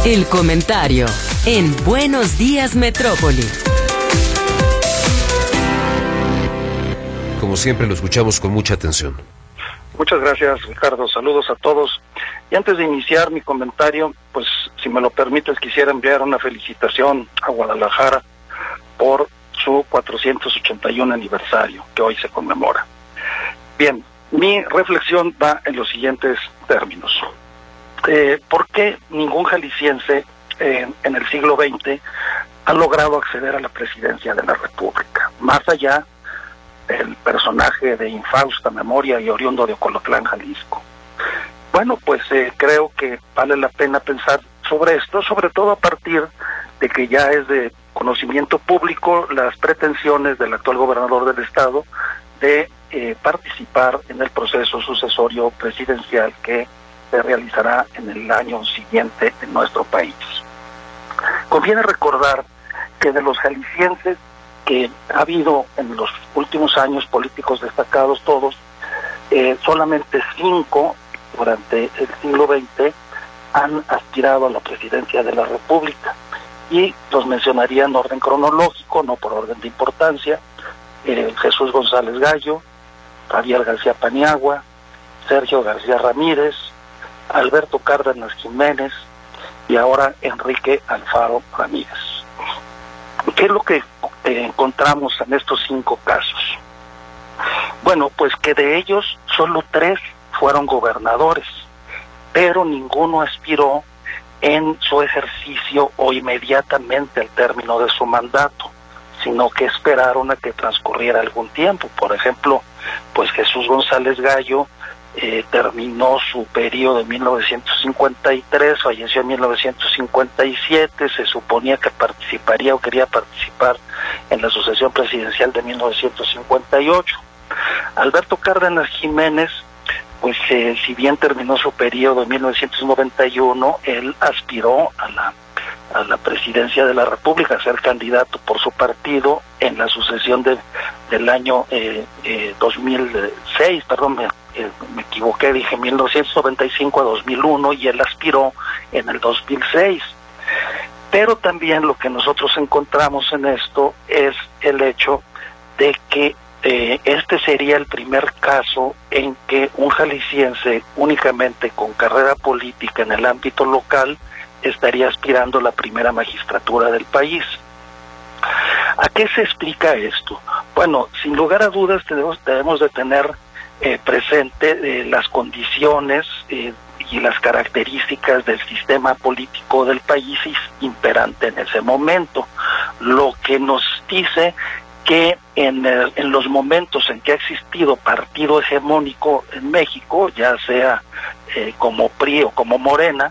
El comentario en Buenos Días Metrópoli. Como siempre, lo escuchamos con mucha atención. Muchas gracias, Ricardo. Saludos a todos. Y antes de iniciar mi comentario, pues, si me lo permites, quisiera enviar una felicitación a Guadalajara por su 481 aniversario, que hoy se conmemora. Bien, mi reflexión va en los siguientes términos. ¿Por qué ningún jalisciense en el siglo XX ha logrado acceder a la presidencia de la República? Más allá del personaje de infausta memoria y oriundo de Ocolotlán, Jalisco. Bueno, pues creo que vale la pena pensar sobre esto, sobre todo a partir de que ya es de conocimiento público las pretensiones del actual gobernador del estado de participar en el proceso sucesorio presidencial que se realizará en el año siguiente en nuestro país. Conviene recordar que de los jaliscienses que ha habido en los últimos años, políticos destacados todos, solamente 5 durante el siglo XX han aspirado a la presidencia de la República, y los mencionaría en orden cronológico, no por orden de importancia: Jesús González Gallo, Javier García Paniagua, Sergio García Ramírez, Alberto Cárdenas Jiménez y ahora Enrique Alfaro Ramírez. ¿Qué es lo que encontramos en estos 5 casos? Bueno, pues que de ellos solo 3 fueron gobernadores, pero ninguno aspiró en su ejercicio o inmediatamente al término de su mandato, sino que esperaron a que transcurriera algún tiempo. Por ejemplo, pues Jesús González Gallo terminó su periodo en 1953, falleció en 1957, se suponía que participaría o quería participar en la sucesión presidencial de 1958. Alberto Cárdenas Jiménez, pues si bien terminó su periodo en 1991, él aspiró a la presidencia de la República, a ser candidato por su partido en la sucesión del año 2006, perdón, me equivoqué, dije 1995 a 2001, y él aspiró en el 2006. Pero también lo que nosotros encontramos en esto es el hecho de que este sería el primer caso en que un jalisciense únicamente con carrera política en el ámbito local estaría aspirando a la primera magistratura del país. ¿A qué se explica esto? Bueno, sin lugar a dudas debemos de tener presente las condiciones y las características del sistema político del país imperante en ese momento, lo que nos dice que en los momentos en que ha existido partido hegemónico en México, ya sea como PRI o como Morena,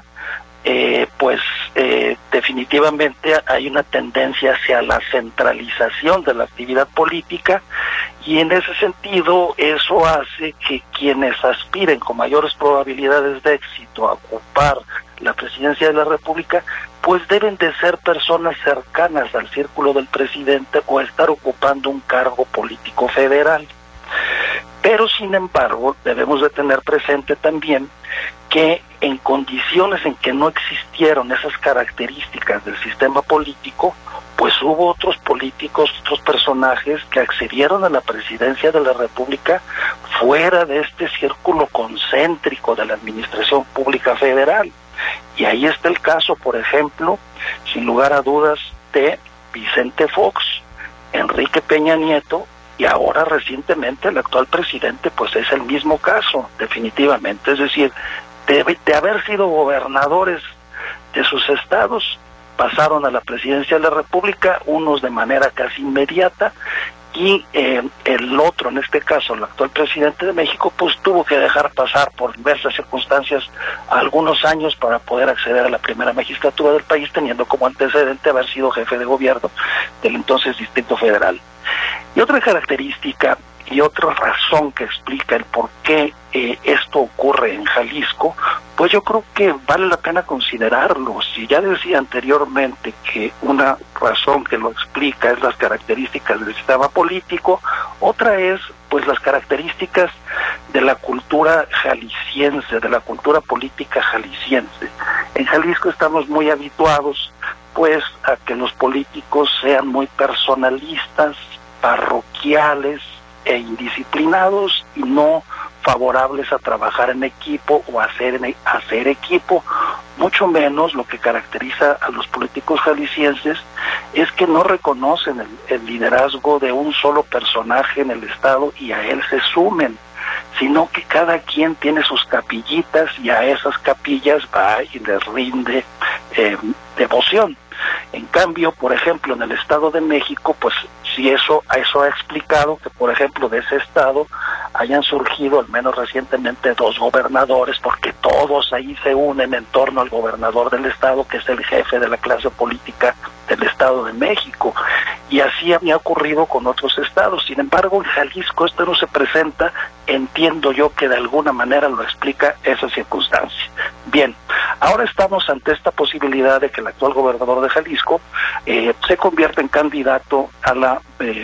definitivamente hay una tendencia hacia la centralización de la actividad política, y en ese sentido eso hace que quienes aspiren con mayores probabilidades de éxito a ocupar la presidencia de la República, pues deben de ser personas cercanas al círculo del presidente o estar ocupando un cargo político federal. Pero sin embargo debemos de tener presente también que en condiciones en que no existieron esas características del sistema político, pues hubo otros políticos, otros personajes que accedieron a la presidencia de la República fuera de este círculo concéntrico de la administración pública federal. Y ahí está el caso, por ejemplo, sin lugar a dudas, de Vicente Fox, Enrique Peña Nieto, y ahora recientemente el actual presidente, pues es el mismo caso, definitivamente. Es decir, de haber sido gobernadores de sus estados, pasaron a la presidencia de la República, unos de manera casi inmediata, y el otro, en este caso el actual presidente de México, pues tuvo que dejar pasar por diversas circunstancias algunos años para poder acceder a la primera magistratura del país, teniendo como antecedente haber sido jefe de gobierno del entonces Distrito Federal. Y otra característica y otra razón que explica el por qué esto ocurre en Jalisco, pues yo creo que vale la pena considerarlo. Si ya decía anteriormente que una razón que lo explica es las características del sistema político, otra es pues las características de la cultura jalisciense, de la cultura política jalisciense. En Jalisco estamos muy habituados pues a que los políticos sean muy personalistas, parroquiales e indisciplinados y no favorables a trabajar en equipo o a hacer equipo. Mucho menos lo que caracteriza a los políticos jaliscienses es que no reconocen el liderazgo de un solo personaje en el Estado y a él se sumen, sino que cada quien tiene sus capillitas y a esas capillas va y les rinde devoción. En cambio, por ejemplo, en el Estado de México, pues sí, eso ha explicado que, por ejemplo, de ese estado hayan surgido, al menos recientemente, 2 gobernadores, porque todos ahí se unen en torno al gobernador del estado, que es el jefe de la clase política del Estado de México. Y así había ocurrido con otros estados. Sin embargo, en Jalisco esto no se presenta. Entiendo yo que de alguna manera lo explica esa circunstancia. Bien, ahora estamos ante esta posibilidad de que el actual gobernador de Jalisco se convierta en candidato a la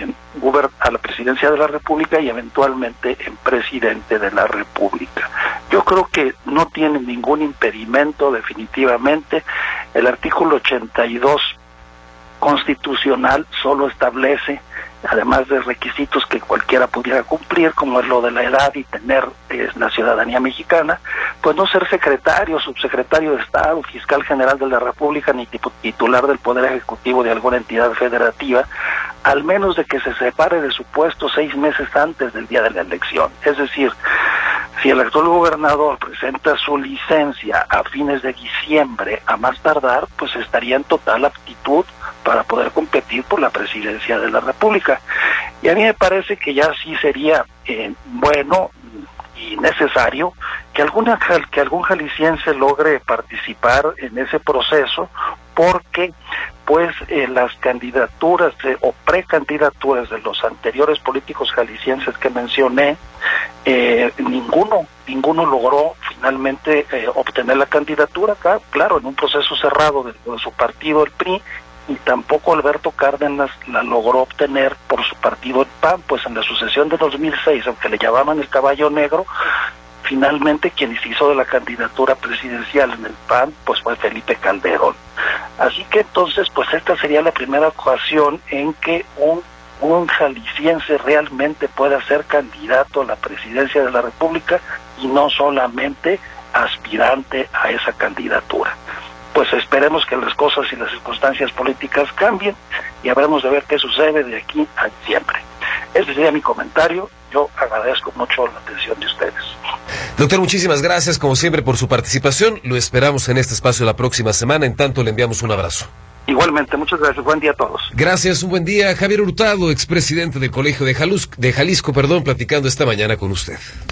presidencia de la República y eventualmente en presidente de la República. Yo creo que no tiene ningún impedimento definitivamente. El artículo 82 constitucional solo establece, además de requisitos que cualquiera pudiera cumplir, como es lo de la edad y tener la ciudadanía mexicana, pues no ser secretario, subsecretario de Estado, fiscal general de la República, ni titular del Poder Ejecutivo de alguna entidad federativa, al menos de que se separe de su puesto 6 meses antes del día de la elección. Es decir, si el actual gobernador presenta su licencia a fines de diciembre, a más tardar, pues estaría en total aptitud para poder competir por la presidencia de la República. Y a mí me parece que ya sí sería bueno y necesario que algún jalisciense logre participar en ese proceso, porque pues las candidaturas o precandidaturas de los anteriores políticos jaliscienses que mencioné, ninguno logró finalmente obtener la candidatura acá, claro, en un proceso cerrado de su partido, el PRI, y tampoco Alberto Cárdenas la logró obtener por su partido, el PAN. Pues en la sucesión de 2006, aunque le llamaban el caballo negro, finalmente quien se hizo de la candidatura presidencial en el PAN pues fue Felipe Calderón. Así que entonces pues esta sería la primera ocasión en que un jalisciense realmente pueda ser candidato a la presidencia de la República y no solamente aspirante a esa candidatura. Pues esperemos que las cosas y las circunstancias políticas cambien y habremos de ver qué sucede de aquí a siempre. Ese sería mi comentario. Yo agradezco mucho la atención de ustedes. Doctor, muchísimas gracias como siempre por su participación. Lo esperamos en este espacio la próxima semana. En tanto, le enviamos un abrazo. Igualmente, muchas gracias. Buen día a todos. Gracias, un buen día. Javier Hurtado, expresidente del Colegio de Jalisco, platicando esta mañana con usted.